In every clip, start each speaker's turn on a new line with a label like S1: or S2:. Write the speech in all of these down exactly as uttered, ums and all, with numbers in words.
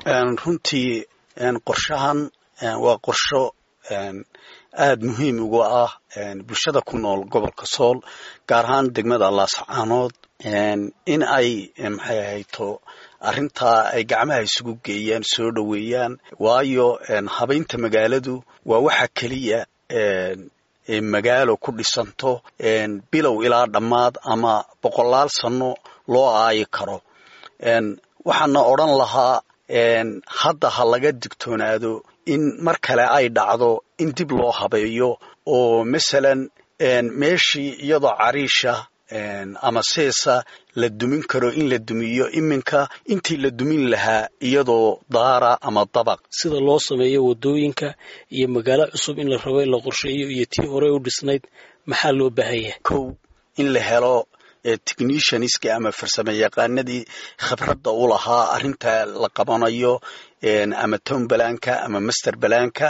S1: runtii qorshahan waa qorsho aad muhiim ugu ah bulshada ku nool gobolka Sool gaar ahaan degmada Laascaanood in ay maxay ahayto arinta ay gacmaha isugu geeyaan soo dhaweeyaan waayo habeynta magaaladu waa waxa kaliya ee magaalo ku dhisanto bilow ilaa dhamaad ama boqolaal sano loo aayi karo waxaana oran lahaa hadda ha laga digtoonaado in mar kale ay dhacdo in dib loo habeeyo oo misalan meeshii iyadoo cariisha ama seesa la dumin karo in la dumiyo iminka intii la dumin lahaa iyadoo daara ama dabaq
S2: sida loo sameeyo wadooyinka iyo magaalo cusub in la rabo in la qorsheeyo iyo tii hore u dhisnayd maxaa loo baahan yahay
S1: kow in la helo technicianska ama farsamayaqaanadii khibradda u lahaa arinta la qabanayo ama town planka ama master planka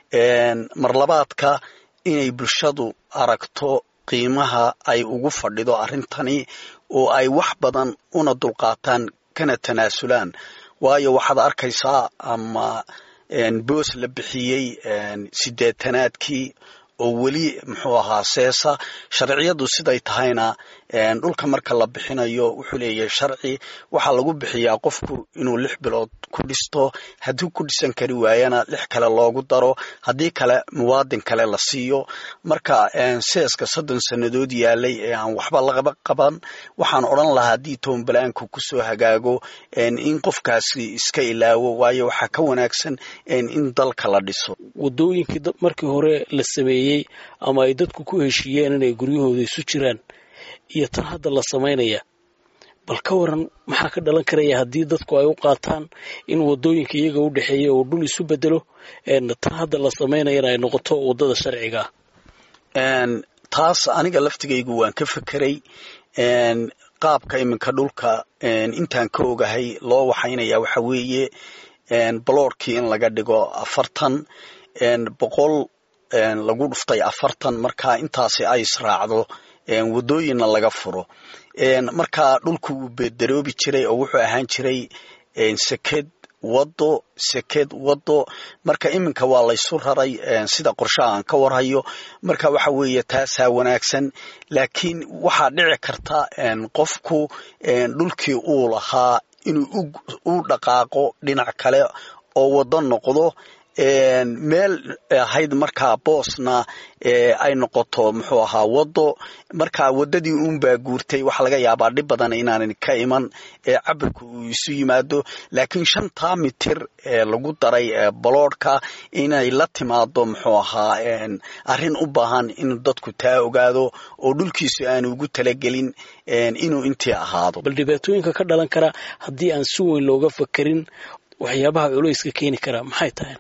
S1: mar labaadka inay bulshadu aragto qiimaha ay ugu fadhido arintani oo ay wax badan una dulqaataan kana tanaasulaan waayo waxaad arkaysaa ama boos la bixiyay sideetanaadkii oo wali muxuu ahaa seesa sharciyadu siday tahayna dhulka marka la bixinayo wuxuu leeyahay sharci waxa lagu bixiyaa qofku inuu lix bilood ku dhisto hadii ku dhisan kari waayana lix kale loogu daro hadii kale muwaadin kale la siiyo marka seeska soddon sanadood yaalay ee aan waxba laga qaban waxaan oran lahaa hadii town planku ku soo hagaago in qofkaasi iska ilaawo waayo waxa ka wanaagsan in dalka la dhiso
S2: wadooyinkii markii hore la sameeyay ama ay dadku ku heshiiyeen inay guryahooda isu jiraan iyo tan hadda la sameynaya bal ka waran maxaa ka dhalan karaya hadii dadku ay u qaataan in wadooyinka iyaga u dhaxeeyo oo dhul isu bedelo tan hadda la sameynayana ay noqoto wadada sharciga
S1: ah taas aniga laftigaygu waan ka fikiray qaabka iminka dhulka intaan ka ogahay loo waxaynaya waxa weeye bloorkii in laga dhigo afartan boqol lagu dhuftay afartan marka intaasi ay israacdo wadooyinna laga furo marka dhulku uu beedaroobi jiray oo wuxuu ahaan jiray seked wado seked wado marka iminka waa la isu raray sida qorshaha aan ka warhayo marka waxa weeye taasa wanaagsan laakiin waxa dhici karta qofku dhulkii uu lahaa inuu u dhaqaaqo dhinac kale oo wado noqdo meel ahayd markaa boosna ay noqoto muxuu ahaa wado markaa wadadii uun baa guurtay waxa laga yaabaa dhib badan inaanan ka iman cabirku uu isu yimaado laakiin shanta mitir ee lagu daray baloodhka inay la timaado muxuu ahaa arrin u baahan in dadku taa ogaado oo dhulkiisu aan ugu talagelin inuu intii ahaado
S2: bal dhibaatooyinka ka dhalan kara haddii aan si weyn looga fakerin waxyaabaha culayska keeni kara maxay tahay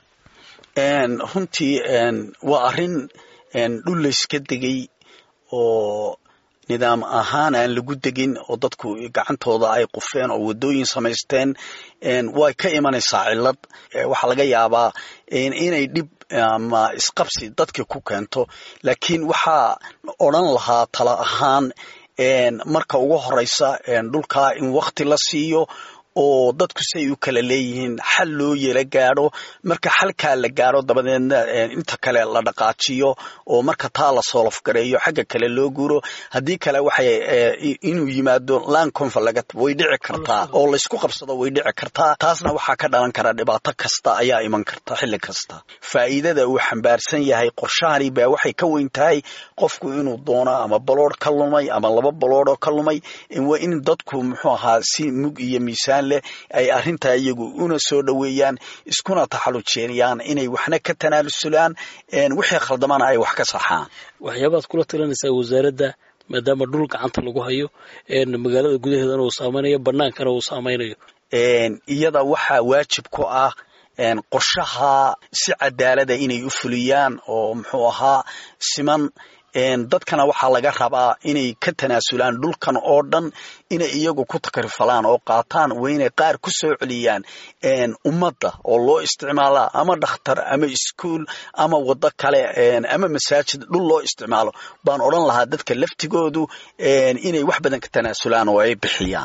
S1: runtii waa arrin dhul layska degay oo nidaam ahaan aan lagu degin oo dadku gacantooda ay qufeen oo wadooyin samaysteen way ka imanaysaa cillad waxa laga yaabaa inay dhib ama isqabsi dadka ku keento laakiin waxaa odhan lahaa tala ahaan marka ugu horeysa dhulka in waqti la siiyo oo dadku say u kala leeyihiin xal loo yeela gaaro marka xalka la gaaro dabadeedna inta kale la dhaqaajiyo oo marka taa la soo lafgareeyo xagga kale loo guuro hadii kale waxay inuu yimaado land conflict way dhici kartaa oo la isku qabsado way dhici kartaa taasna waxa ka dhalan kara dhibaato kasta ayaa iman karta xilli kasta faa'iidada uu xambaarsan yahay qorshahani baa waxay ka weyn tahay qofku inuu doono ama balood ka lumay ama laba balood oo ka lumay waa in dadku muxuu ahaa si mug iyo miisaan ay arinta iyagu una soo dhaweeyaan iskuna taxalluujiyaan inay waxna ka tanaalulaan wixii khaldamana ay wax ka saxaan
S2: waxyaabaad kula talinaysaa wasaaradda maadaama dhul gacanta lagu hayo magaalada gudaheedana uu saameynayo banaankana uu saameynayo
S1: iyada waxa waajib ku ah qorshaha si cadaalada inay u fuliyaan oo muxuu ahaa siman dadkana waxaa laga rabaa inay ka tanaasulaan dhulkan oo dhan inay iyagu ku takrifalaan oo qaataan wayna qaar ku soo celiyaan ummadda oo loo isticmaala ama dhakhtar ama iskuul ama wado kale ama masaajid dhul loo isticmaalo baan odhan lahaa dadka laftigoodu inay wax badan ka tanaasulaan oo ay bixiyaan